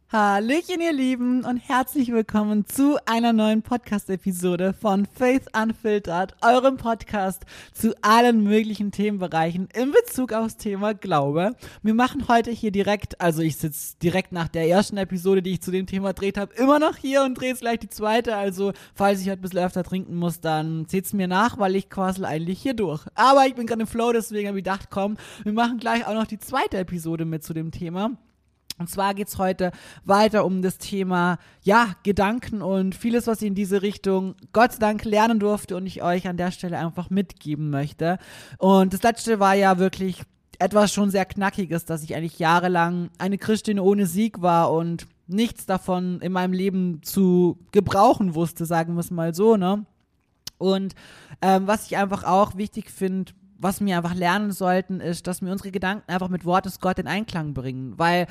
Hallöchen, ihr Lieben, und herzlich willkommen zu einer neuen Podcast-Episode von Faith Unfiltered, eurem Podcast zu allen möglichen Themenbereichen in Bezug aufs Thema Glaube. Wir machen heute hier direkt, also ich sitze direkt nach der ersten Episode, die ich zu dem Thema gedreht habe, immer noch hier und drehe jetzt gleich die zweite. Also falls ich heute ein bisschen öfter trinken muss, dann seht's mir nach, weil ich quassel eigentlich hier durch. Aber ich bin gerade im Flow, deswegen habe ich gedacht, komm, wir machen gleich auch noch die zweite Episode mit zu dem Thema. Und zwar geht's heute weiter um das Thema, Gedanken und vieles, was ich in diese Richtung Gott sei Dank lernen durfte und ich euch an der Stelle einfach mitgeben möchte. Und das letzte war ja wirklich etwas schon sehr Knackiges, dass ich eigentlich jahrelang eine Christin ohne Sieg war und nichts davon in meinem Leben zu gebrauchen wusste, sagen wir es mal so, ne? Und was ich einfach auch wichtig finde, was wir einfach lernen sollten, ist, dass wir unsere Gedanken einfach mit Wortes Gott in Einklang bringen. Weil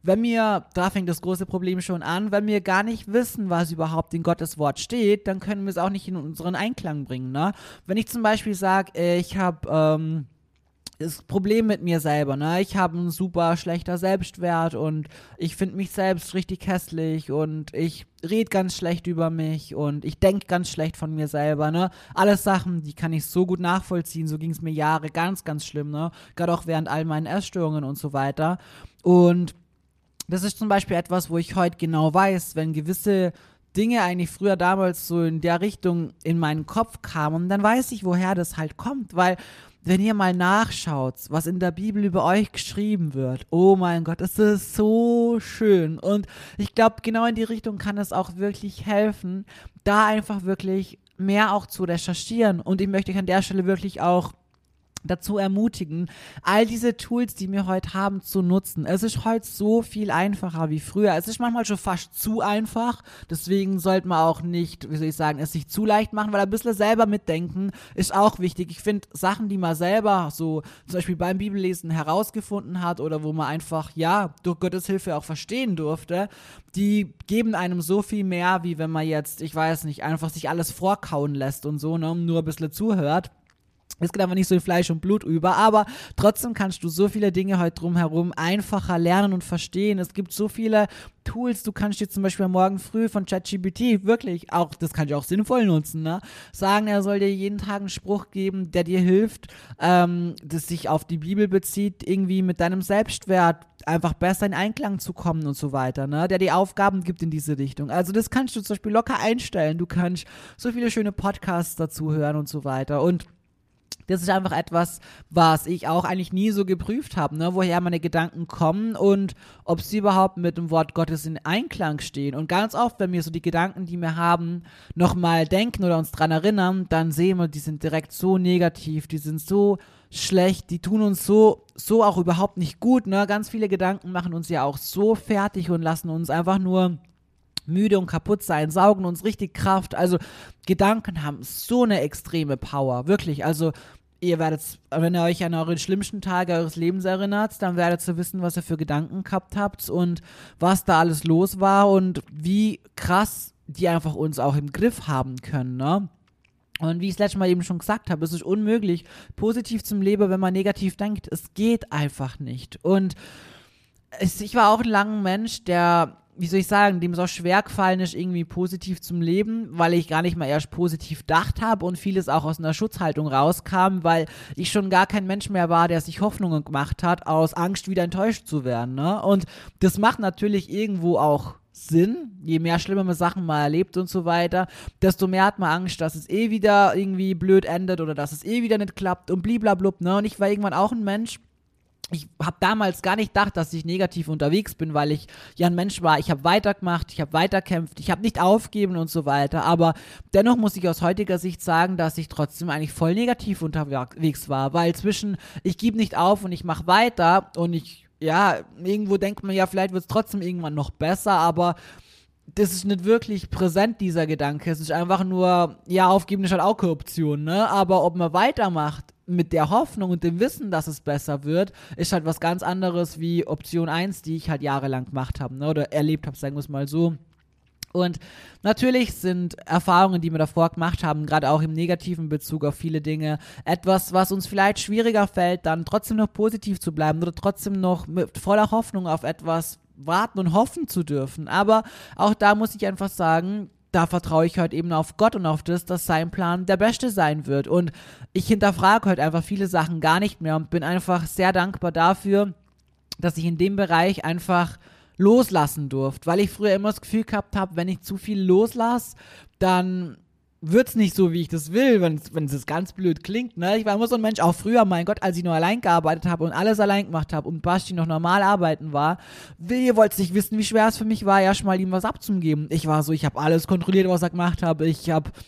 da fängt das große Problem schon an, wenn wir gar nicht wissen, was überhaupt in Gottes Wort steht, dann können wir es auch nicht in unseren Einklang bringen. Ne? Wenn ich zum Beispiel sage, ich habe das Problem mit mir selber, ne? Ich habe einen super schlechter Selbstwert und ich finde mich selbst richtig hässlich und ich rede ganz schlecht über mich und ich denke ganz schlecht von mir selber, ne? Alles Sachen, die kann ich so gut nachvollziehen, so ging es mir Jahre ganz, ganz schlimm, ne? Gerade auch während all meinen Essstörungen und so weiter. Und das ist zum Beispiel etwas, wo ich heute genau weiß, wenn gewisse Dinge eigentlich früher damals so in der Richtung in meinen Kopf kamen, dann weiß ich, woher das halt kommt, weil wenn ihr mal nachschaut, was in der Bibel über euch geschrieben wird, oh mein Gott, es ist so schön. Und ich glaube, genau in die Richtung kann es auch wirklich helfen, da einfach wirklich mehr auch zu recherchieren. Und ich möchte euch an der Stelle wirklich auch dazu ermutigen, all diese Tools, die wir heute haben, zu nutzen. Es ist heute so viel einfacher wie früher. Es ist manchmal schon fast zu einfach. Deswegen sollte man auch nicht, es sich zu leicht machen, weil ein bisschen selber mitdenken ist auch wichtig. Ich finde, Sachen, die man selber so zum Beispiel beim Bibellesen herausgefunden hat oder wo man einfach, durch Gottes Hilfe auch verstehen durfte, die geben einem so viel mehr, wie wenn man jetzt, einfach sich alles vorkauen lässt und so, ne, nur ein bisschen zuhört. Es geht einfach nicht so in Fleisch und Blut über, aber trotzdem kannst du so viele Dinge heute drumherum einfacher lernen und verstehen. Es gibt so viele Tools, du kannst dir zum Beispiel morgen früh von ChatGPT wirklich auch, das kannst du auch sinnvoll nutzen, ne? Sagen, er soll dir jeden Tag einen Spruch geben, der dir hilft, das sich auf die Bibel bezieht, irgendwie mit deinem Selbstwert einfach besser in Einklang zu kommen und so weiter, ne? Der dir Aufgaben gibt in diese Richtung. Also das kannst du zum Beispiel locker einstellen. Du kannst so viele schöne Podcasts dazu hören und so weiter. Und das ist einfach etwas, was ich auch eigentlich nie so geprüft habe, ne? Woher meine Gedanken kommen und ob sie überhaupt mit dem Wort Gottes in Einklang stehen. Und ganz oft, wenn wir so die Gedanken, die wir haben, nochmal denken oder uns dran erinnern, dann sehen wir, die sind direkt so negativ, die sind so schlecht, die tun uns so auch überhaupt nicht gut, ne? Ganz viele Gedanken machen uns ja auch so fertig und lassen uns einfach nur müde und kaputt sein, saugen uns richtig Kraft. Also Gedanken haben so eine extreme Power, wirklich. Also ihr werdet, wenn ihr euch an eure schlimmsten Tage eures Lebens erinnert, dann werdet ihr wissen, was ihr für Gedanken gehabt habt und was da alles los war und wie krass die einfach uns auch im Griff haben können, ne? Und wie ich es letztes Mal eben schon gesagt habe, es ist unmöglich, positiv zum Leben, wenn man negativ denkt. Es geht einfach nicht. Und ich war auch ein langer Mensch, der, dem es auch schwer gefallen ist, irgendwie positiv zum Leben, weil ich gar nicht mal erst positiv gedacht habe und vieles auch aus einer Schutzhaltung rauskam, weil ich schon gar kein Mensch mehr war, der sich Hoffnungen gemacht hat, aus Angst wieder enttäuscht zu werden, ne? Und das macht natürlich irgendwo auch Sinn, je mehr schlimme Sachen man erlebt und so weiter, desto mehr hat man Angst, dass es wieder irgendwie blöd endet oder dass es wieder nicht klappt und bliblablub, ne? Und ich war irgendwann auch ein Mensch, ich habe damals gar nicht gedacht, dass ich negativ unterwegs bin, weil ich ja ein Mensch war. Ich habe weitergemacht, ich habe weiterkämpft, ich habe nicht aufgegeben und so weiter. Aber dennoch muss ich aus heutiger Sicht sagen, dass ich trotzdem eigentlich voll negativ unterwegs war. Weil zwischen ich gebe nicht auf und ich mache weiter und irgendwo denkt man ja, vielleicht wird es trotzdem irgendwann noch besser, aber das ist nicht wirklich präsent, dieser Gedanke. Es ist einfach nur, aufgeben ist halt auch keine Option, ne? Aber ob man weitermacht mit der Hoffnung und dem Wissen, dass es besser wird, ist halt was ganz anderes wie Option 1, die ich halt jahrelang gemacht habe, ne? Oder erlebt habe, sagen wir es mal so. Und natürlich sind Erfahrungen, die wir davor gemacht haben, gerade auch im negativen Bezug auf viele Dinge, etwas, was uns vielleicht schwieriger fällt, dann trotzdem noch positiv zu bleiben oder trotzdem noch mit voller Hoffnung auf etwas, warten und hoffen zu dürfen. Aber auch da muss ich einfach sagen, da vertraue ich heute eben auf Gott und auf das, dass sein Plan der beste sein wird. Und ich hinterfrage heute einfach viele Sachen gar nicht mehr und bin einfach sehr dankbar dafür, dass ich in dem Bereich einfach loslassen durfte. Weil ich früher immer das Gefühl gehabt habe, wenn ich zu viel loslasse, dann wird es nicht so, wie ich das will, wenn es ganz blöd klingt. Ne? Ich war immer so ein Mensch, auch früher, mein Gott, als ich nur allein gearbeitet habe und alles allein gemacht habe und Basti noch normal arbeiten war. Ihr wollt nicht wissen, wie schwer es für mich war, erstmal ihm was abzugeben. Ich war so, ich habe alles kontrolliert, was er gemacht hat. Ich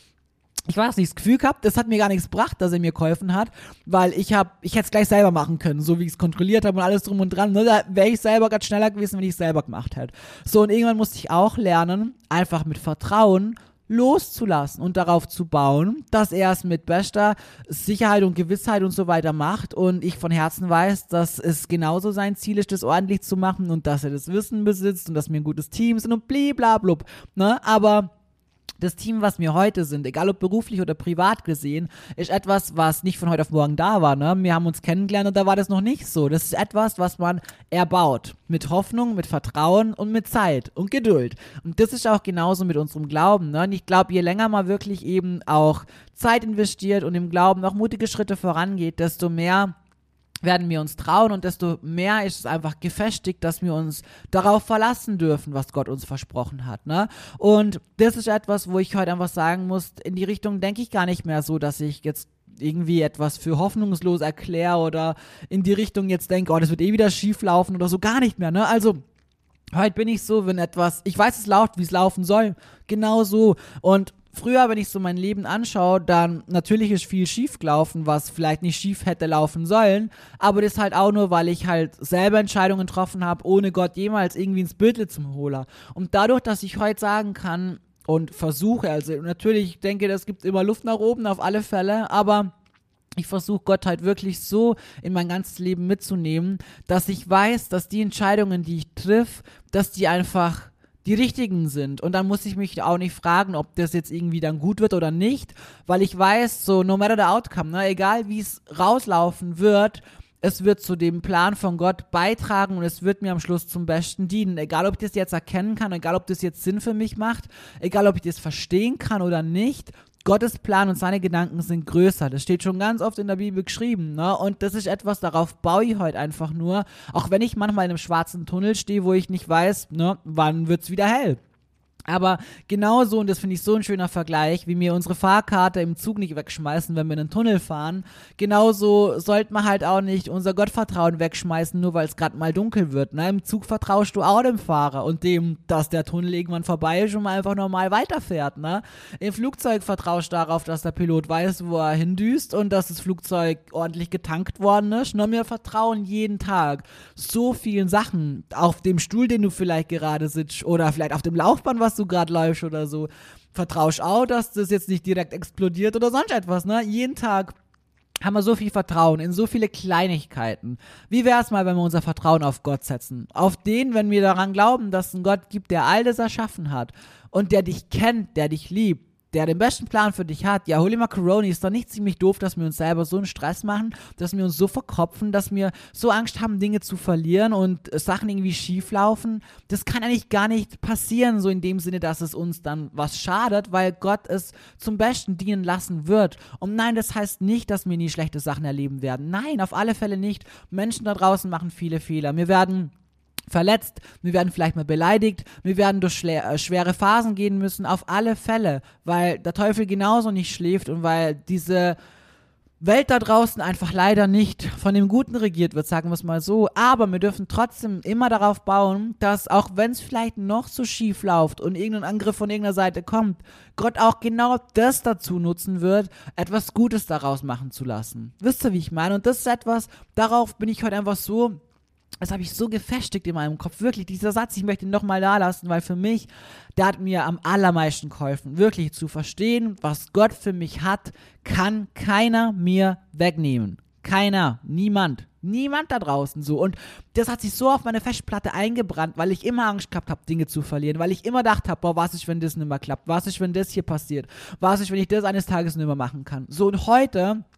weiß nicht, das Gefühl gehabt, das hat mir gar nichts gebracht, dass er mir geholfen hat, weil ich hätte es gleich selber machen können, so wie ich es kontrolliert habe und alles drum und dran. Ne? Da wäre ich selber ganz schneller gewesen, wenn ich es selber gemacht hätte. So, und irgendwann musste ich auch lernen, einfach mit Vertrauen loszulassen und darauf zu bauen, dass er es mit bester Sicherheit und Gewissheit und so weiter macht und ich von Herzen weiß, dass es genauso sein Ziel ist, das ordentlich zu machen und dass er das Wissen besitzt und dass wir ein gutes Team sind und bliblablub, ne, aber das Team, was wir heute sind, egal ob beruflich oder privat gesehen, ist etwas, was nicht von heute auf morgen da war. Ne? Wir haben uns kennengelernt und da war das noch nicht so. Das ist etwas, was man erbaut. Mit Hoffnung, mit Vertrauen und mit Zeit und Geduld. Und das ist auch genauso mit unserem Glauben. Ne? Und ich glaube, je länger man wirklich eben auch Zeit investiert und im Glauben auch mutige Schritte vorangeht, desto mehr werden wir uns trauen und desto mehr ist es einfach gefestigt, dass wir uns darauf verlassen dürfen, was Gott uns versprochen hat, ne? Und das ist etwas, wo ich heute einfach sagen muss, in die Richtung denke ich gar nicht mehr so, dass ich jetzt irgendwie etwas für hoffnungslos erkläre oder in die Richtung jetzt denke, oh, das wird eh wieder schief laufen oder so, gar nicht mehr, ne? Also heute bin ich so, wenn etwas, ich weiß es läuft, wie es laufen soll, genau so. Und früher, wenn ich so mein Leben anschaue, dann natürlich ist viel schief gelaufen, was vielleicht nicht schief hätte laufen sollen, aber das halt auch nur, weil ich halt selber Entscheidungen getroffen habe, ohne Gott jemals irgendwie ins Bild zum Holer. Und dadurch, dass ich heute sagen kann und versuche, also natürlich, ich denke, es gibt immer Luft nach oben, auf alle Fälle, aber ich versuche Gott halt wirklich so in mein ganzes Leben mitzunehmen, dass ich weiß, dass die Entscheidungen, die ich triff, dass die einfach die richtigen sind. Und dann muss ich mich auch nicht fragen, ob das jetzt irgendwie dann gut wird oder nicht, weil ich weiß, so no matter the outcome, ne, egal wie es rauslaufen wird, es wird zu dem Plan von Gott beitragen und es wird mir am Schluss zum Besten dienen. Egal, ob ich das jetzt erkennen kann, egal, ob das jetzt Sinn für mich macht, egal, ob ich das verstehen kann oder nicht, Gottes Plan und seine Gedanken sind größer. Das steht schon ganz oft in der Bibel geschrieben, ne? Und das ist etwas, darauf baue ich heute einfach nur. Auch wenn ich manchmal in einem schwarzen Tunnel stehe, wo ich nicht weiß, ne, wann wird's wieder hell. Aber genauso, und das finde ich so ein schöner Vergleich, wie wir unsere Fahrkarte im Zug nicht wegschmeißen, wenn wir in einen Tunnel fahren, genauso sollte man halt auch nicht unser Gottvertrauen wegschmeißen, nur weil es gerade mal dunkel wird. Ne? Im Zug vertraust du auch dem Fahrer und dem, dass der Tunnel irgendwann vorbei ist und man einfach normal weiterfährt. Ne? Im Flugzeug vertraust du darauf, dass der Pilot weiß, wo er hindüst und dass das Flugzeug ordentlich getankt worden ist. Nur wir vertrauen jeden Tag so vielen Sachen auf dem Stuhl, den du vielleicht gerade sitzt oder vielleicht auf dem Laufband, was du gerade läufst oder so, vertraust auch, dass das jetzt nicht direkt explodiert oder sonst etwas, ne? Jeden Tag haben wir so viel Vertrauen in so viele Kleinigkeiten. Wie wäre es mal, wenn wir unser Vertrauen auf Gott setzen? Auf den, wenn wir daran glauben, dass es einen Gott gibt, der all das erschaffen hat und der dich kennt, der dich liebt, der den besten Plan für dich hat. Ja, Holy Macaroni, ist doch nicht ziemlich doof, dass wir uns selber so einen Stress machen, dass wir uns so verkopfen, dass wir so Angst haben, Dinge zu verlieren und Sachen irgendwie schief laufen. Das kann eigentlich gar nicht passieren, so in dem Sinne, dass es uns dann was schadet, weil Gott es zum Besten dienen lassen wird. Und nein, das heißt nicht, dass wir nie schlechte Sachen erleben werden. Nein, auf alle Fälle nicht. Menschen da draußen machen viele Fehler. Wir werden verletzt, wir werden vielleicht mal beleidigt, wir werden durch schwere Phasen gehen müssen, auf alle Fälle, weil der Teufel genauso nicht schläft und weil diese Welt da draußen einfach leider nicht von dem Guten regiert wird, sagen wir es mal so, aber wir dürfen trotzdem immer darauf bauen, dass auch wenn es vielleicht noch so schief läuft und irgendein Angriff von irgendeiner Seite kommt, Gott auch genau das dazu nutzen wird, etwas Gutes daraus machen zu lassen. Wisst ihr, wie ich meine? Und das ist etwas, darauf bin ich heute einfach so, das habe ich so gefestigt in meinem Kopf, wirklich, dieser Satz, ich möchte ihn nochmal da lassen, weil für mich, der hat mir am allermeisten geholfen, wirklich zu verstehen, was Gott für mich hat, kann keiner mir wegnehmen. Keiner, niemand da draußen so. Und das hat sich so auf meine Festplatte eingebrannt, weil ich immer Angst gehabt habe, Dinge zu verlieren, weil ich immer gedacht habe, boah, was ist, wenn das nicht mehr klappt, was ist, wenn das hier passiert, was ist, wenn ich das eines Tages nicht mehr machen kann. So, und heute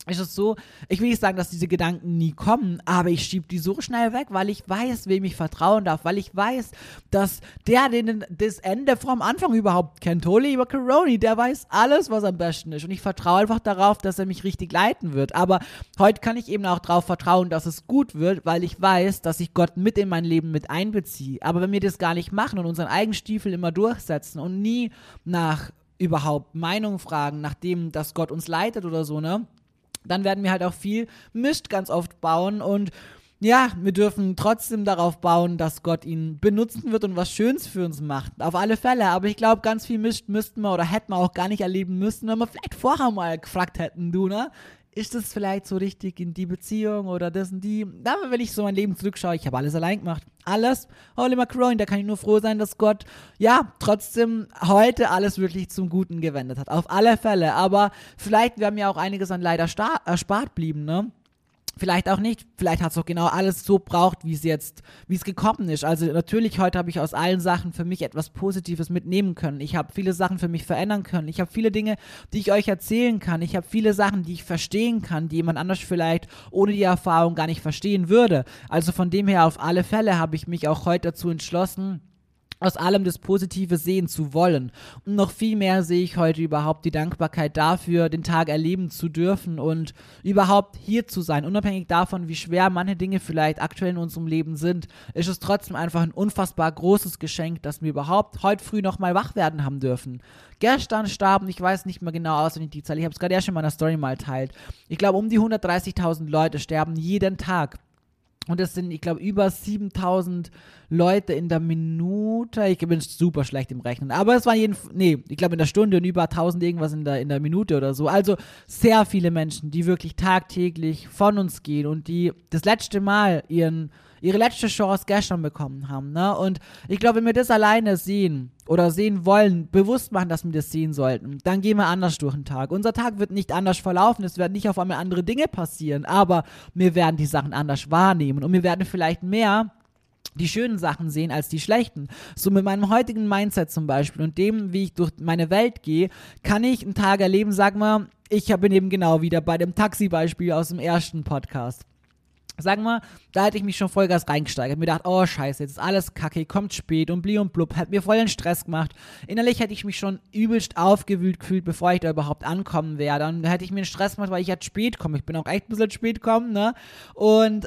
ist es so, ich will nicht sagen, dass diese Gedanken nie kommen, aber ich schiebe die so schnell weg, weil ich weiß, wem ich vertrauen darf, weil ich weiß, dass der, den das Ende vom Anfang überhaupt kennt, Holy Macaroni, der weiß alles, was am besten ist und ich vertraue einfach darauf, dass er mich richtig leiten wird, aber heute kann ich eben auch darauf vertrauen, dass es gut wird, weil ich weiß, dass ich Gott mit in mein Leben mit einbeziehe, aber wenn wir das gar nicht machen und unseren eigenen Stiefel immer durchsetzen und nie nach überhaupt Meinung fragen, nachdem, dass Gott uns leitet oder so, ne, dann werden wir halt auch viel Mist ganz oft bauen und ja, wir dürfen trotzdem darauf bauen, dass Gott ihn benutzen wird und was Schönes für uns macht. Auf alle Fälle, aber ich glaube, ganz viel Mist müssten wir oder hätten wir auch gar nicht erleben müssen, wenn wir vielleicht vorher mal gefragt hätten, du, ne? Ist das vielleicht so richtig in die Beziehung oder das und die? Da, wenn ich so mein Leben zurückschaue, ich habe alles allein gemacht. Alles. Holy Macaroni, da kann ich nur froh sein, dass Gott, ja, trotzdem heute alles wirklich zum Guten gewendet hat. Auf alle Fälle. Aber vielleicht wäre mir auch einiges an Leid erspart blieben, ne? Vielleicht auch nicht. Vielleicht hat es auch genau alles so braucht, wie es gekommen ist. Also natürlich, heute habe ich aus allen Sachen für mich etwas Positives mitnehmen können. Ich habe viele Sachen für mich verändern können. Ich habe viele Dinge, die ich euch erzählen kann. Ich habe viele Sachen, die ich verstehen kann, die jemand anders vielleicht ohne die Erfahrung gar nicht verstehen würde. Also von dem her auf alle Fälle habe ich mich auch heute dazu entschlossen, aus allem das Positive sehen zu wollen. Und noch viel mehr sehe ich heute überhaupt die Dankbarkeit dafür, den Tag erleben zu dürfen und überhaupt hier zu sein. Unabhängig davon, wie schwer manche Dinge vielleicht aktuell in unserem Leben sind, ist es trotzdem einfach ein unfassbar großes Geschenk, dass wir überhaupt heute früh nochmal wach werden haben dürfen. Gestern starben, ich weiß nicht mehr genau auswendig die Zahl, ich habe es gerade erst in meiner Story mal teilt. Ich glaube, um die 130.000 Leute sterben jeden Tag. Und es sind, ich glaube, über 7.000 Leute in der Minute. Ich bin super schlecht im Rechnen. Aber es waren ich glaube in der Stunde und über 1.000 irgendwas in der Minute oder so. Also sehr viele Menschen, die wirklich tagtäglich von uns gehen und die das letzte Mal ihre letzte Chance gestern bekommen haben. Ne? Und ich glaube, wenn wir das alleine sehen oder sehen wollen, bewusst machen, dass wir das sehen sollten, dann gehen wir anders durch den Tag. Unser Tag wird nicht anders verlaufen, es werden nicht auf einmal andere Dinge passieren, aber wir werden die Sachen anders wahrnehmen und wir werden vielleicht mehr die schönen Sachen sehen als die schlechten. So mit meinem heutigen Mindset zum Beispiel und dem, wie ich durch meine Welt gehe, kann ich einen Tag erleben, sag mal, ich bin eben genau wieder bei dem Taxi-Beispiel aus dem ersten Podcast. Sagen wir, da hätte ich mich schon Vollgas reingesteigert, mir gedacht, oh scheiße, jetzt ist alles kacke, kommt spät und bli und blub, hat mir voll den Stress gemacht. Innerlich hätte ich mich schon übelst aufgewühlt gefühlt, bevor ich da überhaupt ankommen wäre. Dann hätte ich mir den Stress gemacht, weil ich jetzt spät komme. Ich bin auch echt ein bisschen spät gekommen, ne? Und,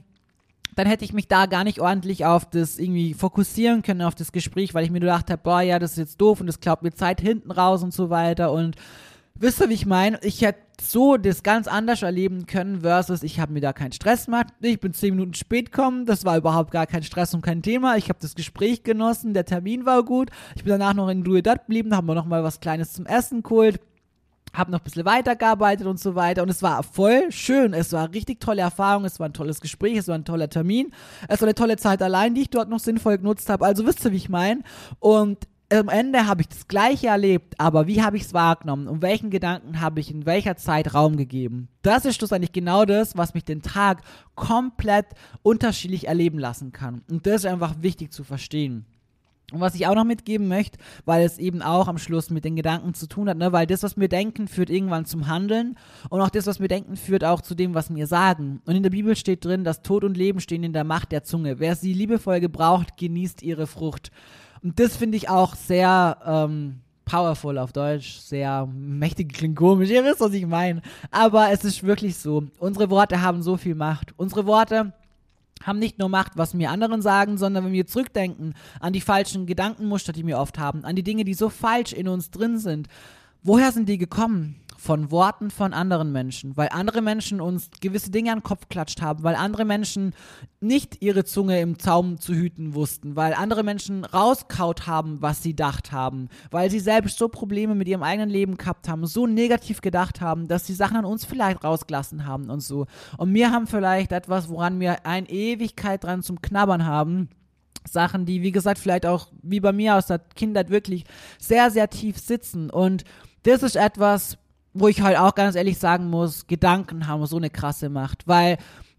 dann hätte ich mich da gar nicht ordentlich auf das irgendwie fokussieren können, auf das Gespräch, weil ich mir gedacht habe, boah, ja, das ist jetzt doof und das klaut mir Zeit hinten raus und so weiter und wisst ihr, wie ich meine? Ich hätte so das ganz anders erleben können versus ich habe mir da keinen Stress gemacht. Ich bin 10 Minuten spät gekommen, das war überhaupt gar kein Stress und kein Thema. Ich habe das Gespräch genossen, der Termin war gut. Ich bin danach noch in Duedat geblieben, da haben wir noch mal was Kleines zum Essen geholt. Habe noch ein bisschen weitergearbeitet und so weiter und es war voll schön, es war eine richtig tolle Erfahrung, es war ein tolles Gespräch, es war ein toller Termin, es war eine tolle Zeit allein, die ich dort noch sinnvoll genutzt habe, also wisst ihr, wie ich meine? Und am Ende habe ich das Gleiche erlebt, aber wie habe ich es wahrgenommen und welchen Gedanken habe ich in welcher Zeit Raum gegeben? Das ist schlussendlich genau das, was mich den Tag komplett unterschiedlich erleben lassen kann und das ist einfach wichtig zu verstehen. Und was ich auch noch mitgeben möchte, weil es eben auch am Schluss mit den Gedanken zu tun hat, ne? Weil das, was wir denken, führt irgendwann zum Handeln und auch das, was wir denken, führt auch zu dem, was wir sagen. Und in der Bibel steht drin, dass Tod und Leben stehen in der Macht der Zunge. Wer sie liebevoll gebraucht, genießt ihre Frucht. Und das finde ich auch sehr powerful auf Deutsch, sehr mächtig, klingt komisch, ihr wisst, was ich meine. Aber es ist wirklich so, unsere Worte haben so viel Macht. Unsere Worte haben nicht nur Macht, was mir anderen sagen, sondern wenn wir zurückdenken an die falschen Gedankenmuster, die wir oft haben, an die Dinge, die so falsch in uns drin sind. Woher sind die gekommen? Von Worten von anderen Menschen, weil andere Menschen uns gewisse Dinge an den Kopf klatscht haben, weil andere Menschen nicht ihre Zunge im Zaum zu hüten wussten, weil andere Menschen rauskaut haben, was sie gedacht haben, weil sie selbst so Probleme mit ihrem eigenen Leben gehabt haben, so negativ gedacht haben, dass sie Sachen an uns vielleicht rausgelassen haben und so. Und wir haben vielleicht etwas, woran wir eine Ewigkeit dran zum Knabbern haben. Sachen, die, wie gesagt, vielleicht auch wie bei mir aus der Kindheit wirklich sehr, sehr tief sitzen. Und das ist etwas, wo ich halt auch ganz ehrlich sagen muss, Gedanken haben so eine krasse Macht, weil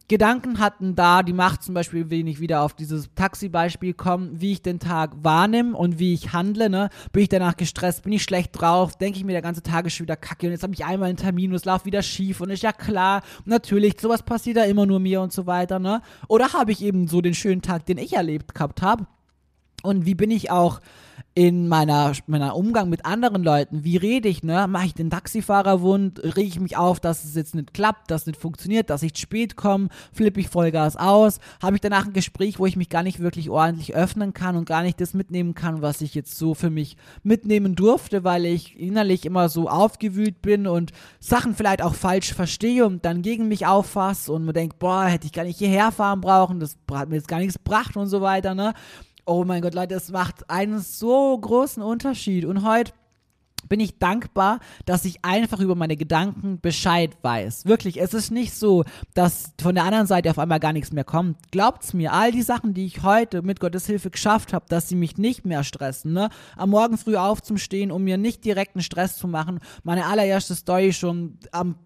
Gedanken hatten da die Macht, zum Beispiel, wenn ich wieder auf dieses Taxi-Beispiel komme, wie ich den Tag wahrnehme und wie ich handle, ne? Bin ich danach gestresst, bin ich schlecht drauf, denke ich mir, der ganze Tag ist schon wieder kacke und jetzt habe ich einmal einen Termin und es läuft wieder schief und ist ja klar, natürlich, sowas passiert ja immer nur mir und so weiter, ne? Oder habe ich eben so den schönen Tag, den ich erlebt gehabt habe? Und wie bin ich auch in meiner Umgang mit anderen Leuten? Wie rede ich, ne? Mache ich den Taxifahrer wund? Rege ich mich auf, dass es jetzt nicht klappt, dass es nicht funktioniert, dass ich zu spät komme? Flippe ich Vollgas aus? Habe ich danach ein Gespräch, wo ich mich gar nicht wirklich ordentlich öffnen kann und gar nicht das mitnehmen kann, was ich jetzt so für mich mitnehmen durfte, weil ich innerlich immer so aufgewühlt bin und Sachen vielleicht auch falsch verstehe und dann gegen mich auffasse und mir denke, boah, hätte ich gar nicht hierher fahren brauchen, das hat mir jetzt gar nichts gebracht und so weiter, ne? Oh mein Gott, Leute, es macht einen so großen Unterschied. Und heute bin ich dankbar, dass ich einfach über meine Gedanken Bescheid weiß. Wirklich, es ist nicht so, dass von der anderen Seite auf einmal gar nichts mehr kommt. Glaubt's mir, all die Sachen, die ich heute mit Gottes Hilfe geschafft habe, dass sie mich nicht mehr stressen, ne? Am Morgen früh aufzustehen, um mir nicht direkt einen Stress zu machen. Meine allererste Story schon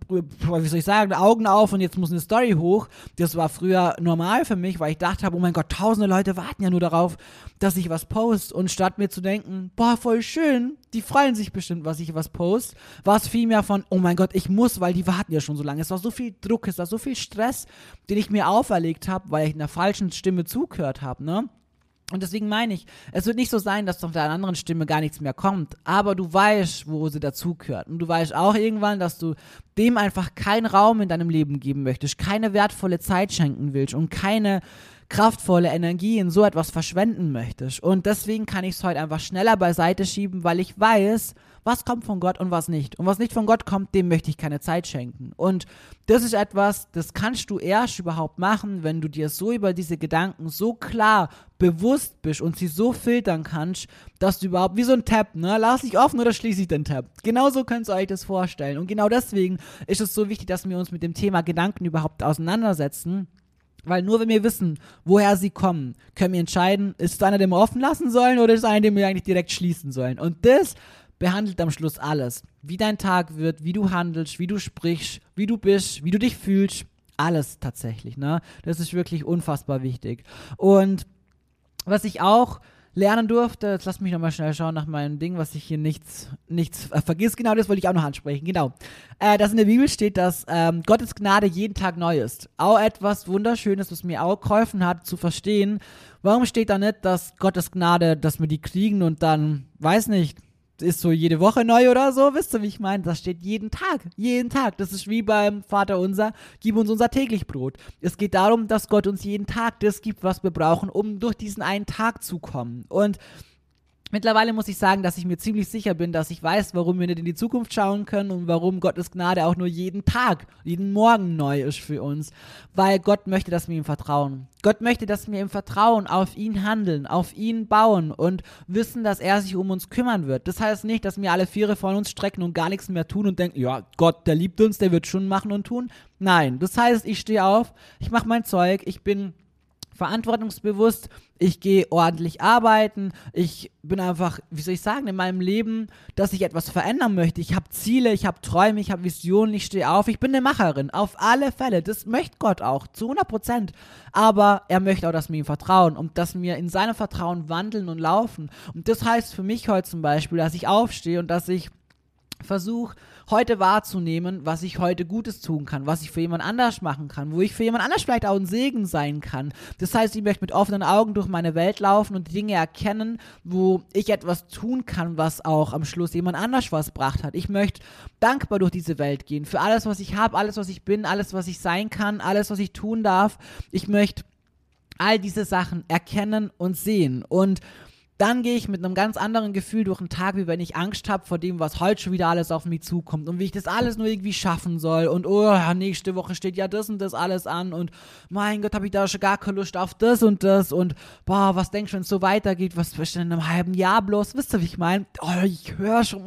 Augen auf und jetzt muss eine Story hoch. Das war früher normal für mich, weil ich dachte habe, oh mein Gott, tausende Leute warten ja nur darauf, dass ich was poste. Und statt mir zu denken, boah, voll schön, die freuen sich bestimmt, was ich was poste, war es vielmehr von, oh mein Gott, ich muss, weil die warten ja schon so lange. Es war so viel Druck, es war so viel Stress, den ich mir auferlegt habe, weil ich einer falschen Stimme zugehört habe, ne? Und deswegen meine ich, es wird nicht so sein, dass von der anderen Stimme gar nichts mehr kommt, aber du weißt, wo sie dazugehört. Und du weißt auch irgendwann, dass du dem einfach keinen Raum in deinem Leben geben möchtest, keine wertvolle Zeit schenken willst und keine kraftvolle Energie in so etwas verschwenden möchtest. Und deswegen kann ich es heute einfach schneller beiseite schieben, weil ich weiß, was kommt von Gott und was nicht. Und was nicht von Gott kommt, dem möchte ich keine Zeit schenken. Und das ist etwas, das kannst du erst überhaupt machen, wenn du dir so über diese Gedanken so klar bewusst bist und sie so filtern kannst, dass du überhaupt, wie so ein Tab, ne, lass ich offen oder schließe ich den Tab? Genauso könnt ihr euch das vorstellen. Und genau deswegen ist es so wichtig, dass wir uns mit dem Thema Gedanken überhaupt auseinandersetzen. Weil nur wenn wir wissen, woher sie kommen, können wir entscheiden, ist es einer, den wir offen lassen sollen oder ist es einer, den wir eigentlich direkt schließen sollen. Und das behandelt am Schluss alles. Wie dein Tag wird, wie du handelst, wie du sprichst, wie du bist, wie du dich fühlst. Alles tatsächlich, ne? Das ist wirklich unfassbar wichtig. Und was ich auch lernen durfte, jetzt lass mich nochmal schnell schauen nach meinem Ding, was ich hier nichts vergiss, genau das wollte ich auch noch ansprechen, genau. Dass in der Bibel steht, dass Gottes Gnade jeden Tag neu ist. Auch etwas Wunderschönes, was mir auch geholfen hat zu verstehen, warum steht da nicht, dass Gottes Gnade, dass wir die kriegen und dann, weiß nicht, ist so jede Woche neu oder so, wisst ihr, wie ich meine? Das steht jeden Tag. Das ist wie beim Vater unser, gib uns unser täglich Brot. Es geht darum, dass Gott uns jeden Tag das gibt, was wir brauchen, um durch diesen einen Tag zu kommen. Und mittlerweile muss ich sagen, dass ich mir ziemlich sicher bin, dass ich weiß, warum wir nicht in die Zukunft schauen können und warum Gottes Gnade auch nur jeden Tag, jeden Morgen neu ist für uns. Weil Gott möchte, dass wir ihm vertrauen. Gott möchte, dass wir im Vertrauen auf ihn handeln, auf ihn bauen und wissen, dass er sich um uns kümmern wird. Das heißt nicht, dass wir alle Viere von uns strecken und gar nichts mehr tun und denken, ja, Gott, der liebt uns, der wird schon machen und tun. Nein, das heißt, ich stehe auf, ich mache mein Zeug, ich bin verantwortungsbewusst, ich gehe ordentlich arbeiten, ich bin einfach, wie soll ich sagen, in meinem Leben, dass ich etwas verändern möchte. Ich habe Ziele, ich habe Träume, ich habe Visionen, ich stehe auf, ich bin eine Macherin, auf alle Fälle. Das möchte Gott auch, zu 100%. Aber er möchte auch, dass wir ihm vertrauen und dass wir in seinem Vertrauen wandeln und laufen. Und das heißt für mich heute zum Beispiel, dass ich aufstehe und dass ich versuche, heute wahrzunehmen, was ich heute Gutes tun kann, was ich für jemand anders machen kann, wo ich für jemand anders vielleicht auch ein Segen sein kann. Das heißt, ich möchte mit offenen Augen durch meine Welt laufen und die Dinge erkennen, wo ich etwas tun kann, was auch am Schluss jemand anders was gebracht hat. Ich möchte dankbar durch diese Welt gehen, für alles, was ich habe, alles, was ich bin, alles, was ich sein kann, alles, was ich tun darf. Ich möchte all diese Sachen erkennen und sehen und dann gehe ich mit einem ganz anderen Gefühl durch den Tag, wie wenn ich Angst habe vor dem, was heute schon wieder alles auf mich zukommt und wie ich das alles nur irgendwie schaffen soll und oh, nächste Woche steht ja das und das alles an und mein Gott, habe ich da schon gar keine Lust auf das und boah, was denkst du, wenn es so weitergeht, was ist denn in einem halben Jahr bloß, wisst ihr, wie ich meine? Oh, ich höre schon,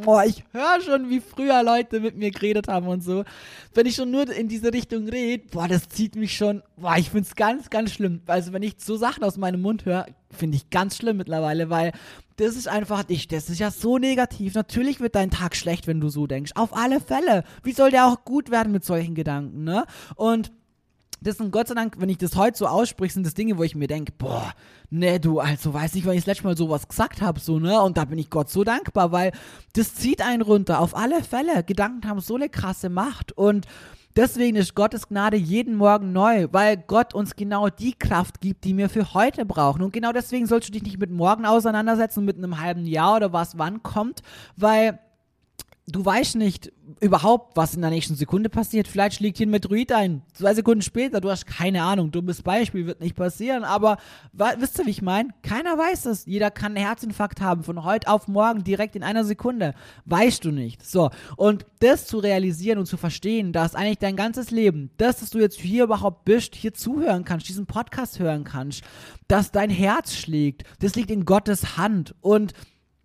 wie früher Leute mit mir geredet haben und so. Wenn ich schon nur in diese Richtung rede, boah, das zieht mich schon, boah, ich finde es ganz, ganz schlimm. Also wenn ich so Sachen aus meinem Mund höre, finde ich ganz schlimm mittlerweile, weil das ist einfach, das ist ja so negativ. Natürlich wird dein Tag schlecht, wenn du so denkst. Auf alle Fälle. Wie soll der auch gut werden mit solchen Gedanken, ne? Und Das sind Gott sei Dank, wenn ich das heute so ausspreche, sind das Dinge, wo ich mir denke, boah, ne, du, also weiß nicht, wann ich das letzte Mal sowas gesagt habe, so, ne, und da bin ich Gott so dankbar, weil das zieht einen runter, auf alle Fälle. Gedanken haben so eine krasse Macht und deswegen ist Gottes Gnade jeden Morgen neu, weil Gott uns genau die Kraft gibt, die wir für heute brauchen. Und genau deswegen sollst du dich nicht mit morgen auseinandersetzen, mit einem halben Jahr oder was wann kommt, weil du weißt nicht überhaupt, was in der nächsten Sekunde passiert. Vielleicht schlägt hier ein Meteorit ein. 2 Sekunden später, du hast keine Ahnung. Dummes Beispiel, wird nicht passieren. Aber wisst ihr, wie ich meine? Keiner weiß es. Jeder kann einen Herzinfarkt haben. Von heute auf morgen, direkt in einer Sekunde. Weißt du nicht. So. Und das zu realisieren und zu verstehen, dass eigentlich dein ganzes Leben, dass du jetzt hier überhaupt bist, hier zuhören kannst, diesen Podcast hören kannst, dass dein Herz schlägt, das liegt in Gottes Hand. Und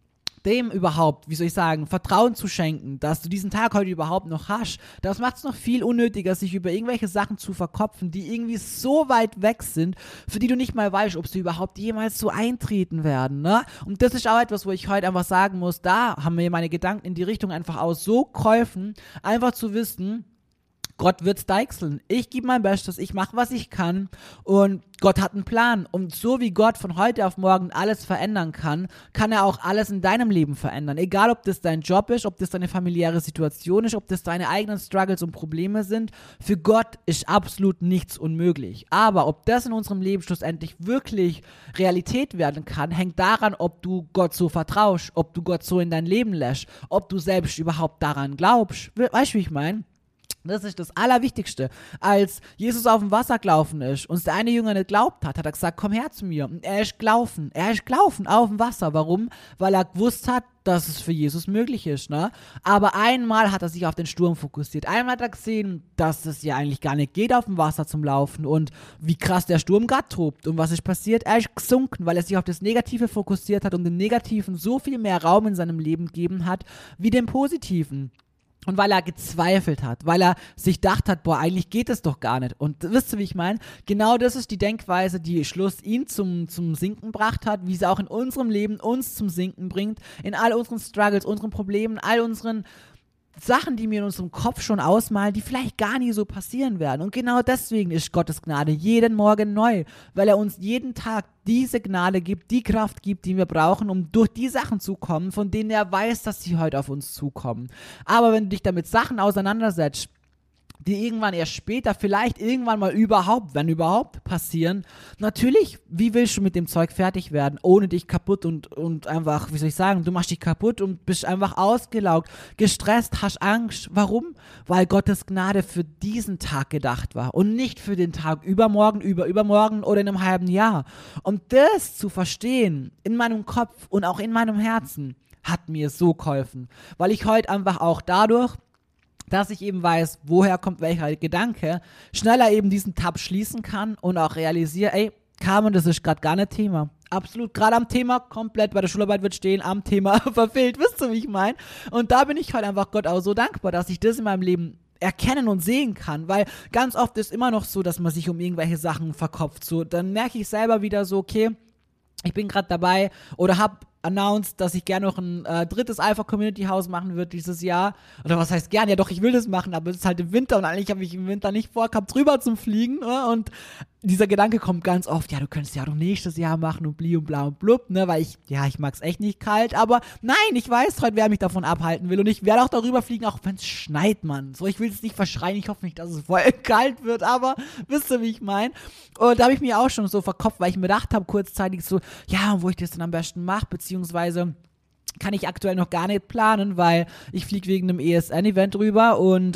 dem überhaupt, wie soll ich sagen, Vertrauen zu schenken, dass du diesen Tag heute überhaupt noch hast, das macht es noch viel unnötiger, sich über irgendwelche Sachen zu verkopfen, die irgendwie so weit weg sind, für die du nicht mal weißt, ob sie überhaupt jemals so eintreten werden, ne? Und das ist auch etwas, wo ich heute einfach sagen muss, da haben mir meine Gedanken in die Richtung einfach aus so geholfen, einfach zu wissen, Gott wird's deichseln. Ich gebe mein Bestes, ich mache, was ich kann und Gott hat einen Plan. Und so wie Gott von heute auf morgen alles verändern kann, kann er auch alles in deinem Leben verändern. Egal, ob das dein Job ist, ob das deine familiäre Situation ist, ob das deine eigenen Struggles und Probleme sind. Für Gott ist absolut nichts unmöglich. Aber ob das in unserem Leben schlussendlich wirklich Realität werden kann, hängt daran, ob du Gott so vertraust, ob du Gott so in dein Leben lässt, ob du selbst überhaupt daran glaubst. Weißt du, wie ich meine? Das ist das Allerwichtigste. Als Jesus auf dem Wasser gelaufen ist und der eine Jünger nicht glaubt hat, hat er gesagt, komm her zu mir. Und er ist gelaufen auf dem Wasser. Warum? Weil er gewusst hat, dass es für Jesus möglich ist, ne? Aber einmal hat er sich auf den Sturm fokussiert. Einmal hat er gesehen, dass es ja eigentlich gar nicht geht, auf dem Wasser zum Laufen und wie krass der Sturm gerade tobt. Und was ist passiert? Er ist gesunken, weil er sich auf das Negative fokussiert hat und dem Negativen so viel mehr Raum in seinem Leben gegeben hat, wie dem Positiven. Und weil er gezweifelt hat, weil er sich gedacht hat, boah, eigentlich geht es doch gar nicht. Und wisst ihr, wie ich meine? Genau das ist die Denkweise, die Schluss ihn zum Sinken gebracht hat, wie sie auch in unserem Leben uns zum Sinken bringt, in all unseren Struggles, unseren Problemen, all unseren Sachen, die wir in unserem Kopf schon ausmalen, die vielleicht gar nie so passieren werden. Und genau deswegen ist Gottes Gnade jeden Morgen neu, weil er uns jeden Tag diese Gnade gibt, die Kraft gibt, die wir brauchen, um durch die Sachen zu kommen, von denen er weiß, dass sie heute auf uns zukommen. Aber wenn du dich damit Sachen auseinandersetzt, die irgendwann erst später, vielleicht irgendwann mal überhaupt, wenn überhaupt, passieren. Natürlich, wie willst du mit dem Zeug fertig werden, ohne dich kaputt und einfach, wie soll ich sagen, du machst dich kaputt und bist einfach ausgelaugt, gestresst, hast Angst. Warum? Weil Gottes Gnade für diesen Tag gedacht war und nicht für den Tag übermorgen, übermorgen oder in einem halben Jahr. Und das zu verstehen in meinem Kopf und auch in meinem Herzen hat mir so geholfen, weil ich heute einfach auch dadurch, dass ich eben weiß, woher kommt welcher Gedanke, schneller eben diesen Tab schließen kann und auch realisiere, ey, Carmen, das ist gerade gar nicht Thema. Absolut, gerade am Thema, komplett bei der Schularbeit wird stehen, am Thema verfehlt, wisst ihr, wie ich meine? Und da bin ich heute einfach Gott auch so dankbar, dass ich das in meinem Leben erkennen und sehen kann, weil ganz oft ist immer noch so, dass man sich um irgendwelche Sachen verkopft. So, dann merke ich selber wieder so, okay, ich bin gerade dabei oder habe announced, dass ich gerne noch ein drittes Alpha Community House machen würde dieses Jahr. Oder was heißt gern? Ja doch, ich will das machen, aber es ist halt im Winter und eigentlich habe ich im Winter nicht vor, gehabt, drüber zum Fliegen. Und dieser Gedanke kommt ganz oft, ja, du könntest ja doch nächstes Jahr machen und bli und bla und blub, ne, weil ich mag es echt nicht kalt, aber nein, ich weiß heute, wer mich davon abhalten will und ich werde auch darüber fliegen, auch wenn es schneit, Mann. So, ich will es nicht verschreien, ich hoffe nicht, dass es voll kalt wird, aber wisst ihr, wie ich meine? Und da habe ich mir auch schon so verkopft, weil ich mir gedacht habe, kurzzeitig so, ja, wo ich das dann am besten mache, beziehungsweise kann ich aktuell noch gar nicht planen, weil ich fliege wegen einem ESN-Event rüber und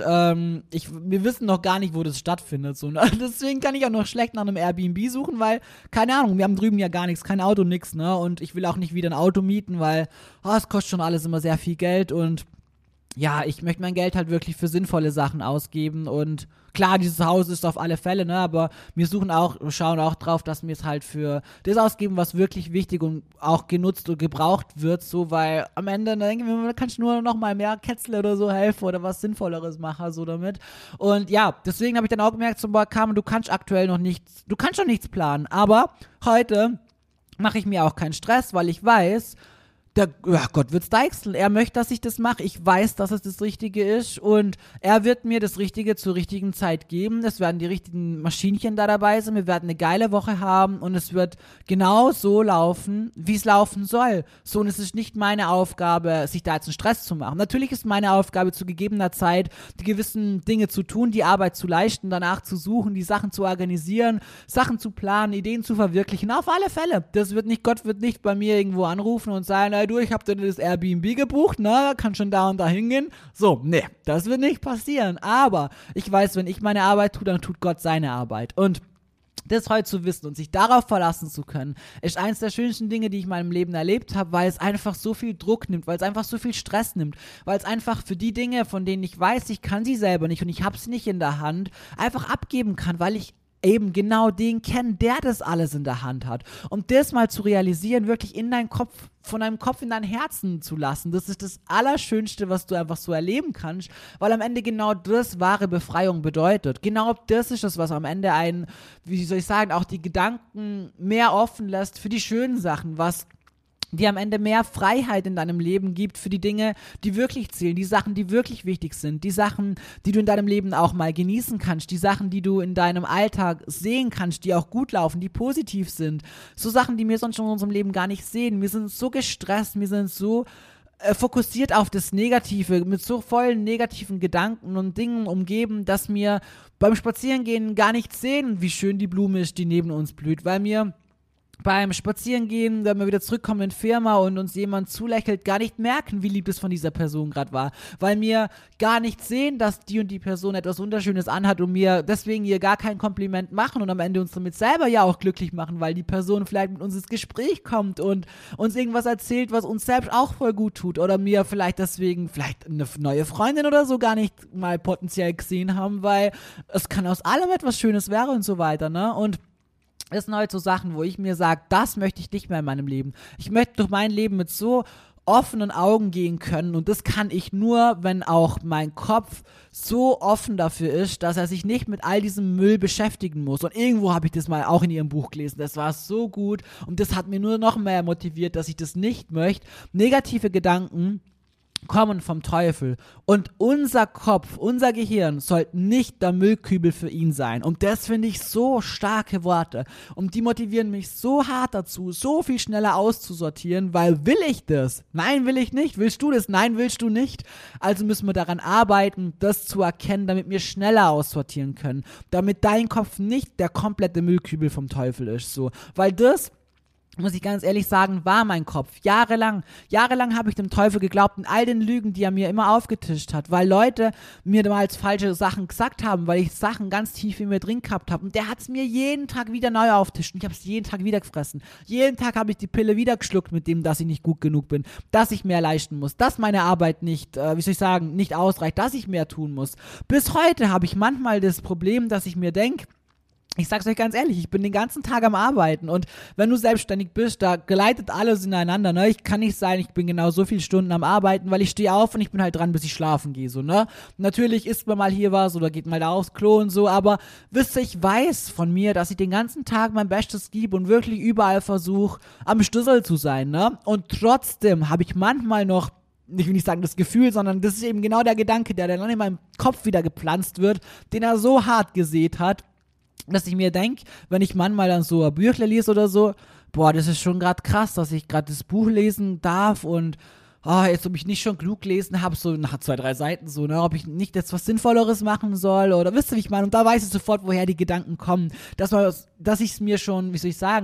wir wissen noch gar nicht, wo das stattfindet. So, ne? Deswegen kann ich auch noch schlecht nach einem Airbnb suchen, weil, keine Ahnung, wir haben drüben ja gar nichts, kein Auto, nix, ne? Und ich will auch nicht wieder ein Auto mieten, weil es kostet schon alles immer sehr viel Geld und ja, ich möchte mein Geld halt wirklich für sinnvolle Sachen ausgeben und klar, dieses Haus ist auf alle Fälle, ne, aber wir schauen auch drauf, dass wir es halt für das ausgeben, was wirklich wichtig und auch genutzt und gebraucht wird, so, weil am Ende, da denke ich mir, da kannst du nur noch mal mehr Kätzle oder so helfen oder was Sinnvolleres machen, so damit. Und ja, deswegen habe ich dann auch gemerkt, so, boah, Carmen, du kannst noch nichts planen, aber heute mache ich mir auch keinen Stress, weil ich weiß, Gott wird's deichseln. Er möchte, dass ich das mache. Ich weiß, dass es das Richtige ist und er wird mir das Richtige zur richtigen Zeit geben. Es werden die richtigen Maschinchen da dabei sein. Wir werden eine geile Woche haben und es wird genau so laufen, wie es laufen soll. So, und es ist nicht meine Aufgabe, sich da jetzt einen Stress zu machen. Natürlich ist meine Aufgabe, zu gegebener Zeit die gewissen Dinge zu tun, die Arbeit zu leisten, danach zu suchen, die Sachen zu organisieren, Sachen zu planen, Ideen zu verwirklichen. Auf alle Fälle. Gott wird nicht bei mir irgendwo anrufen und sagen, du, ich habe dir das Airbnb gebucht, kann schon da und da hingehen. So, nee, das wird nicht passieren. Aber ich weiß, wenn ich meine Arbeit tue, dann tut Gott seine Arbeit. Und das heute zu wissen und sich darauf verlassen zu können, ist eines der schönsten Dinge, die ich in meinem Leben erlebt habe, weil es einfach so viel Druck nimmt, weil es einfach so viel Stress nimmt, weil es einfach für die Dinge, von denen ich weiß, ich kann sie selber nicht und ich habe sie nicht in der Hand, einfach abgeben kann, weil ich eben genau den kennen, der das alles in der Hand hat. Und das mal zu realisieren, wirklich in deinen Kopf, von deinem Kopf in dein Herzen zu lassen, das ist das Allerschönste, was du einfach so erleben kannst, weil am Ende genau das wahre Befreiung bedeutet. Genau das ist es, was am Ende auch die Gedanken mehr offen lässt für die schönen Sachen, was die am Ende mehr Freiheit in deinem Leben gibt für die Dinge, die wirklich zählen, die Sachen, die wirklich wichtig sind, die Sachen, die du in deinem Leben auch mal genießen kannst, die Sachen, die du in deinem Alltag sehen kannst, die auch gut laufen, die positiv sind. So Sachen, die wir sonst schon in unserem Leben gar nicht sehen. Wir sind so gestresst, wir sind so fokussiert auf das Negative, mit so vollen negativen Gedanken und Dingen umgeben, dass wir beim Spazierengehen gar nicht sehen, wie schön die Blume ist, die neben uns blüht, weil wir beim Spazierengehen, wenn wir wieder zurückkommen in die Firma und uns jemand zulächelt, gar nicht merken, wie lieb es von dieser Person gerade war. Weil wir gar nicht sehen, dass die und die Person etwas Wunderschönes anhat und wir deswegen ihr gar kein Kompliment machen und am Ende uns damit selber ja auch glücklich machen, weil die Person vielleicht mit uns ins Gespräch kommt und uns irgendwas erzählt, was uns selbst auch voll gut tut. Oder mir vielleicht deswegen eine neue Freundin oder so gar nicht mal potenziell gesehen haben, weil es kann aus allem etwas Schönes werden und so weiter, ne? Und das sind heute so Sachen, wo ich mir sage, das möchte ich nicht mehr in meinem Leben. Ich möchte durch mein Leben mit so offenen Augen gehen können und das kann ich nur, wenn auch mein Kopf so offen dafür ist, dass er sich nicht mit all diesem Müll beschäftigen muss. Und irgendwo habe ich das mal auch in ihrem Buch gelesen. Das war so gut und das hat mir nur noch mehr motiviert, dass ich das nicht möchte. Negative Gedanken kommen vom Teufel und unser Kopf, unser Gehirn sollte nicht der Müllkübel für ihn sein und das finde ich so starke Worte und die motivieren mich so hart dazu, so viel schneller auszusortieren, weil will ich das? Nein, will ich nicht. Willst du das? Nein, willst du nicht. Also müssen wir daran arbeiten, das zu erkennen, damit wir schneller aussortieren können, damit dein Kopf nicht der komplette Müllkübel vom Teufel ist, so, weil das, muss ich ganz ehrlich sagen, war mein Kopf. Jahrelang habe ich dem Teufel geglaubt in all den Lügen, die er mir immer aufgetischt hat, weil Leute mir damals falsche Sachen gesagt haben, weil ich Sachen ganz tief in mir drin gehabt habe und der hat es mir jeden Tag wieder neu auftischt und ich habe es jeden Tag wieder gefressen. Jeden Tag habe ich die Pille wieder geschluckt mit dem, dass ich nicht gut genug bin, dass ich mehr leisten muss, dass meine Arbeit nicht, nicht ausreicht, dass ich mehr tun muss. Bis heute habe ich manchmal das Problem, dass ich mir denke, ich sag's euch ganz ehrlich, ich bin den ganzen Tag am Arbeiten und wenn du selbstständig bist, da gleitet alles ineinander, ne? Ich kann nicht sein, ich bin genau so viele Stunden am Arbeiten, weil ich stehe auf und ich bin halt dran, bis ich schlafen gehe, so, ne? Natürlich isst man mal hier was oder geht mal da aufs Klo und so, aber wisst ihr, ich weiß von mir, dass ich den ganzen Tag mein Bestes gebe und wirklich überall versuche, am Stüssel zu sein, ne? Und trotzdem habe ich manchmal noch, ich will nicht sagen das Gefühl, sondern das ist eben genau der Gedanke, der dann in meinem Kopf wieder gepflanzt wird, den er so hart gesät hat, dass ich mir denke, wenn ich manchmal dann so ein Büchle lese oder so, boah, das ist schon gerade krass, dass ich gerade das Buch lesen darf und jetzt, ob ich nicht schon klug gelesen habe, so nach 2, 3 Seiten so, ne, ob ich nicht jetzt was Sinnvolleres machen soll oder wisst ihr, wie ich meine? Und da weiß ich sofort, woher die Gedanken kommen, dass ich es mir schon,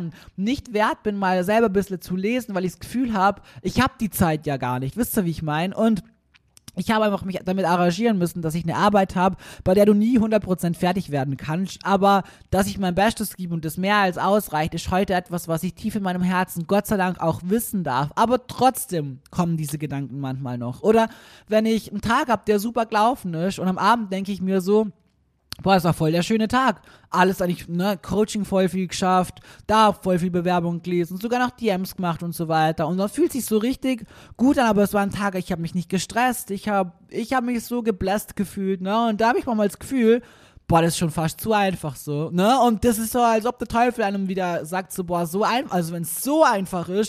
nicht wert bin, mal selber ein bisschen zu lesen, weil ich das Gefühl habe, ich habe die Zeit ja gar nicht, wisst ihr, wie ich meine? Und ich habe einfach mich damit arrangieren müssen, dass ich eine Arbeit habe, bei der du nie 100% fertig werden kannst, aber dass ich mein Bestes gebe und das mehr als ausreicht, ist heute etwas, was ich tief in meinem Herzen Gott sei Dank auch wissen darf, aber trotzdem kommen diese Gedanken manchmal noch. Oder wenn ich einen Tag habe, der super gelaufen ist und am Abend denke ich mir so, boah, das war voll der schöne Tag. Alles eigentlich, ne, Coaching voll viel geschafft, da voll viel Bewerbung gelesen, sogar noch DMs gemacht und so weiter. Und dann fühlt sich so richtig gut an, aber es war ein Tag, ich habe mich nicht gestresst, ich hab mich so gebläst gefühlt, ne, und da habe ich mal das Gefühl, boah, das ist schon fast zu einfach so, ne, und das ist so, als ob der Teufel einem wieder sagt so, boah, so einfach, also wenn es so einfach ist,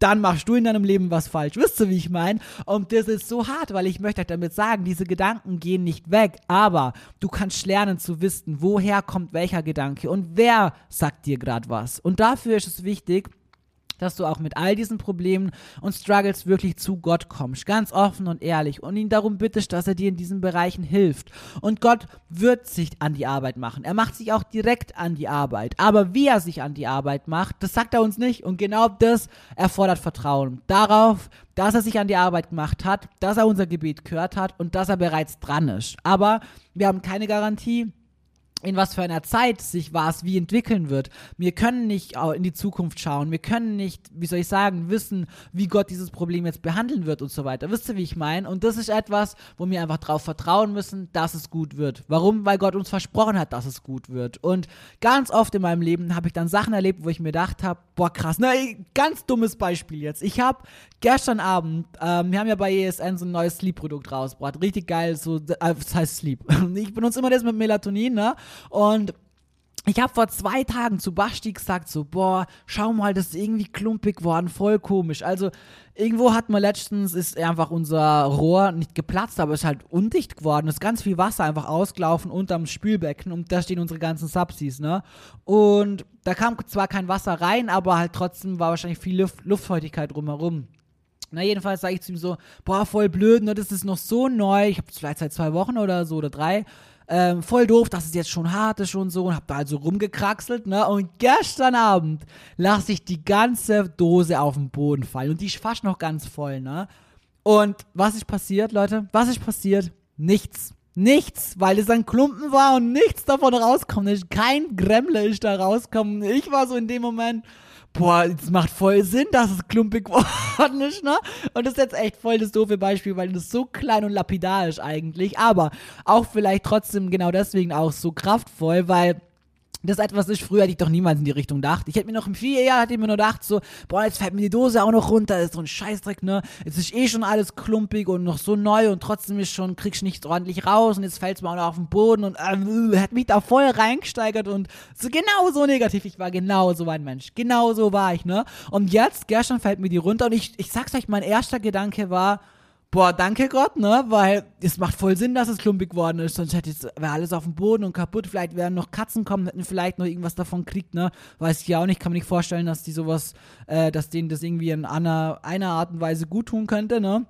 dann machst du in deinem Leben was falsch. Wisst ihr, wie ich meine? Und das ist so hart, weil ich möchte euch damit sagen, diese Gedanken gehen nicht weg, aber du kannst lernen zu wissen, woher kommt welcher Gedanke und wer sagt dir gerade was. Und dafür ist es wichtig, dass du auch mit all diesen Problemen und Struggles wirklich zu Gott kommst, ganz offen und ehrlich und ihn darum bittest, dass er dir in diesen Bereichen hilft. Und Gott wird sich an die Arbeit machen. Er macht sich auch direkt an die Arbeit. Aber wie er sich an die Arbeit macht, das sagt er uns nicht. Und genau das erfordert Vertrauen darauf, dass er sich an die Arbeit gemacht hat, dass er unser Gebet gehört hat und dass er bereits dran ist. Aber wir haben keine Garantie, in was für einer Zeit sich was wie entwickeln wird. Wir können nicht in die Zukunft schauen. Wir können nicht, wissen, wie Gott dieses Problem jetzt behandeln wird und so weiter. Wisst ihr, wie ich meine? Und das ist etwas, wo wir einfach darauf vertrauen müssen, dass es gut wird. Warum? Weil Gott uns versprochen hat, dass es gut wird. Und ganz oft in meinem Leben habe ich dann Sachen erlebt, wo ich mir gedacht habe, boah krass, ganz dummes Beispiel jetzt. Ich habe gestern Abend, wir haben ja bei ESN so ein neues Sleep-Produkt rausgebracht. Richtig geil, das heißt Sleep. Ich benutze immer das mit Melatonin, ne? Und ich habe vor 2 Tagen zu Basti gesagt, so, boah, schau mal, das ist irgendwie klumpig geworden, voll komisch. Also, irgendwo hat man letztens, ist einfach unser Rohr nicht geplatzt, aber ist halt undicht geworden. Es ist ganz viel Wasser einfach ausgelaufen unterm Spülbecken und da stehen unsere ganzen Subsies, ne? Und da kam zwar kein Wasser rein, aber halt trotzdem war wahrscheinlich viel Luftfeuchtigkeit drumherum. Na, jedenfalls sage ich zu ihm so, boah, voll blöd, ne, das ist noch so neu, ich habe es vielleicht seit 2 Wochen oder so oder 3, voll doof, dass es jetzt schon hart ist und so und hab da halt so rumgekraxelt, ne, und gestern Abend lasse ich die ganze Dose auf den Boden fallen und die ist fast noch ganz voll, ne, und was ist passiert, Leute, Nichts, weil es ein Klumpen war und nichts davon rauskommt, kein Gremle ist da rausgekommen, ich war so in dem Moment, boah, es macht voll Sinn, dass es klumpig geworden ist, ne? Und das ist jetzt echt voll das doofe Beispiel, weil das so klein und lapidar ist eigentlich, aber auch vielleicht trotzdem genau deswegen auch so kraftvoll, weil das etwas ist, früher hätte ich doch niemals in die Richtung gedacht. Ich hätte mir noch im 4 Jahr nur gedacht, so, boah, jetzt fällt mir die Dose auch noch runter, das ist so ein Scheißdreck, ne? Jetzt ist schon alles klumpig und noch so neu und trotzdem kriegst du nichts ordentlich raus und jetzt fällt es mir auch noch auf den Boden und hat mich da voll reingesteigert und so genau so negativ. Ich war genau so ein Mensch. Genau so war ich, ne? Und jetzt, gestern fällt mir die runter und ich sag's euch, mein erster Gedanke war, boah, danke Gott, ne, weil es macht voll Sinn, dass es klumpig geworden ist, sonst wäre alles auf dem Boden und kaputt, vielleicht werden noch Katzen kommen, hätten vielleicht noch irgendwas davon gekriegt, ne, weiß ich ja auch nicht, kann mir nicht vorstellen, dass die sowas, dass denen das irgendwie in einer Art und Weise gut tun könnte, ne,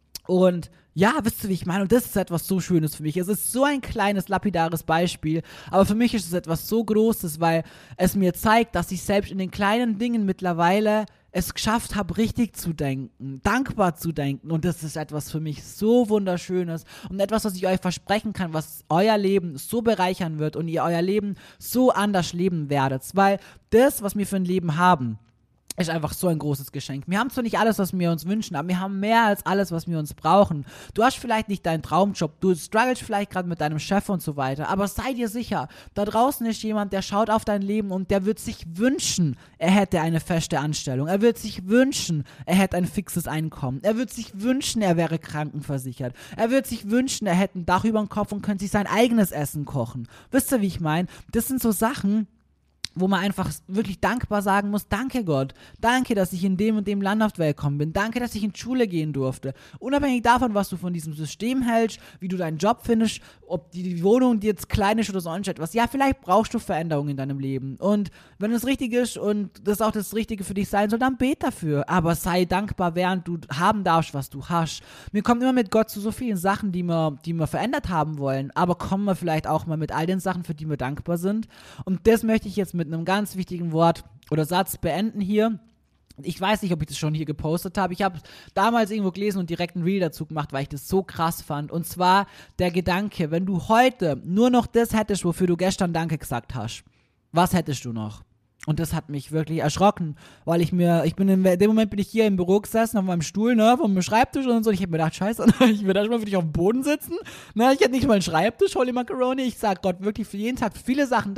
und ja, wisst ihr, wie ich meine? Und das ist etwas so Schönes für mich. Es ist so ein kleines, lapidares Beispiel, aber für mich ist es etwas so Großes, weil es mir zeigt, dass ich selbst in den kleinen Dingen mittlerweile es geschafft habe, richtig zu denken, dankbar zu denken. Und das ist etwas für mich so Wunderschönes und etwas, was ich euch versprechen kann, was euer Leben so bereichern wird und ihr euer Leben so anders leben werdet. Weil das, was wir für ein Leben haben, ist einfach so ein großes Geschenk. Wir haben zwar nicht alles, was wir uns wünschen, aber wir haben mehr als alles, was wir uns brauchen. Du hast vielleicht nicht deinen Traumjob, du struggles vielleicht gerade mit deinem Chef und so weiter, aber sei dir sicher, da draußen ist jemand, der schaut auf dein Leben und der wird sich wünschen, er hätte eine feste Anstellung. Er wird sich wünschen, er hätte ein fixes Einkommen. Er wird sich wünschen, er wäre krankenversichert. Er wird sich wünschen, er hätte ein Dach über dem Kopf und könnte sich sein eigenes Essen kochen. Wisst ihr, wie ich meine? Das sind so Sachen, wo man einfach wirklich dankbar sagen muss, danke Gott, danke, dass ich in dem und dem Land auf die Welt gekommen bin, danke, dass ich in die Schule gehen durfte. Unabhängig davon, was du von diesem System hältst, wie du deinen Job findest, ob die Wohnung dir jetzt klein ist oder sonst etwas, ja, vielleicht brauchst du Veränderungen in deinem Leben. Und wenn es richtig ist und das auch das Richtige für dich sein soll, dann bet dafür. Aber sei dankbar, während du haben darfst, was du hast. Wir kommen immer mit Gott zu so vielen Sachen, die wir verändert haben wollen, aber kommen wir vielleicht auch mal mit all den Sachen, für die wir dankbar sind. Und das möchte ich jetzt mit einem ganz wichtigen Wort oder Satz beenden hier. Ich weiß nicht, ob ich das schon hier gepostet habe. Ich habe es damals irgendwo gelesen und direkt ein Reel dazu gemacht, weil ich das so krass fand. Und zwar der Gedanke, wenn du heute nur noch das hättest, wofür du gestern Danke gesagt hast, was hättest du noch? Und das hat mich wirklich erschrocken, weil in dem Moment bin ich hier im Büro gesessen, auf meinem Stuhl, ne, von meinem Schreibtisch und so, und ich habe mir gedacht, scheiße, ich will erstmal für dich auf dem Boden sitzen, ne, ich hätte nicht mal einen Schreibtisch, Holy Macaroni, ich sag Gott wirklich für jeden Tag viele Sachen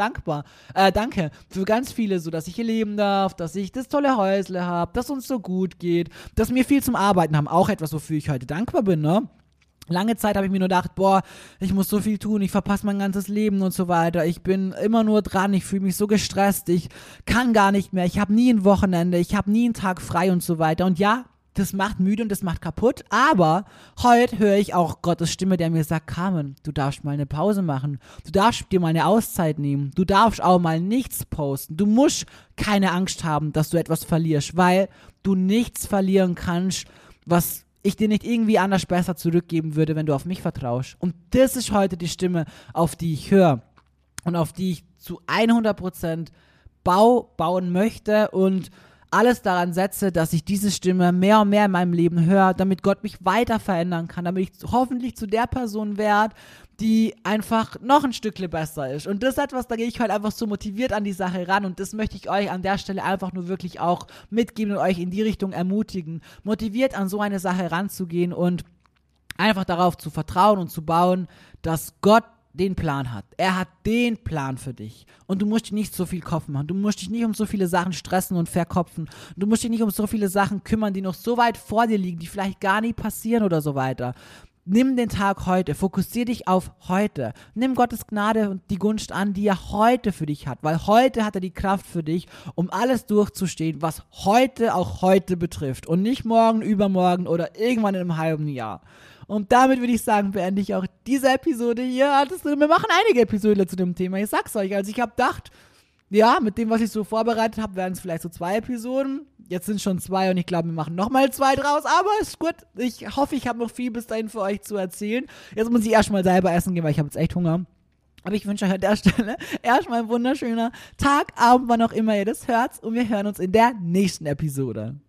danke, für ganz viele, so, dass ich hier leben darf, dass ich das tolle Häusle habe, dass uns so gut geht, dass wir viel zum Arbeiten haben, auch etwas, wofür ich heute dankbar bin, ne. Lange Zeit habe ich mir nur gedacht, boah, ich muss so viel tun, ich verpasse mein ganzes Leben und so weiter. Ich bin immer nur dran, ich fühle mich so gestresst, ich kann gar nicht mehr, ich habe nie ein Wochenende, ich habe nie einen Tag frei und so weiter. Und ja, das macht müde und das macht kaputt, aber heute höre ich auch Gottes Stimme, der mir sagt, Carmen, du darfst mal eine Pause machen, du darfst dir mal eine Auszeit nehmen, du darfst auch mal nichts posten, du musst keine Angst haben, dass du etwas verlierst, weil du nichts verlieren kannst, was ich dir nicht irgendwie anders besser zurückgeben würde, wenn du auf mich vertraust. Und das ist heute die Stimme, auf die ich höre und auf die ich zu 100% bauen möchte und alles daran setze, dass ich diese Stimme mehr und mehr in meinem Leben höre, damit Gott mich weiter verändern kann, damit ich hoffentlich zu der Person werde, die einfach noch ein Stückchen besser ist. Und das ist etwas, da gehe ich halt einfach so motiviert an die Sache ran und das möchte ich euch an der Stelle einfach nur wirklich auch mitgeben und euch in die Richtung ermutigen, motiviert an so eine Sache ranzugehen und einfach darauf zu vertrauen und zu bauen, dass Gott den Plan hat. Er hat den Plan für dich. Und du musst dich nicht so viel Kopf machen. Du musst dich nicht um so viele Sachen stressen und verkopfen. Du musst dich nicht um so viele Sachen kümmern, die noch so weit vor dir liegen, die vielleicht gar nie passieren oder so weiter. Nimm den Tag heute, fokussier dich auf heute. Nimm Gottes Gnade und die Gunst an, die er heute für dich hat, weil heute hat er die Kraft für dich, um alles durchzustehen, was heute auch heute betrifft und nicht morgen, übermorgen oder irgendwann in einem halben Jahr. Und damit würde ich sagen, beende ich auch diese Episode hier. Wir machen einige Episoden zu dem Thema, ich sag's euch. Also ich habe gedacht, ja, mit dem, was ich so vorbereitet habe, werden es vielleicht so 2 Episoden. Jetzt sind schon 2 und ich glaube, wir machen nochmal 2 draus. Aber ist gut. Ich hoffe, ich habe noch viel bis dahin für euch zu erzählen. Jetzt muss ich erstmal selber essen gehen, weil ich habe jetzt echt Hunger. Aber ich wünsche euch an der Stelle erstmal ein wunderschöner Tag, Abend, wann auch immer ihr das hört. Und wir hören uns in der nächsten Episode.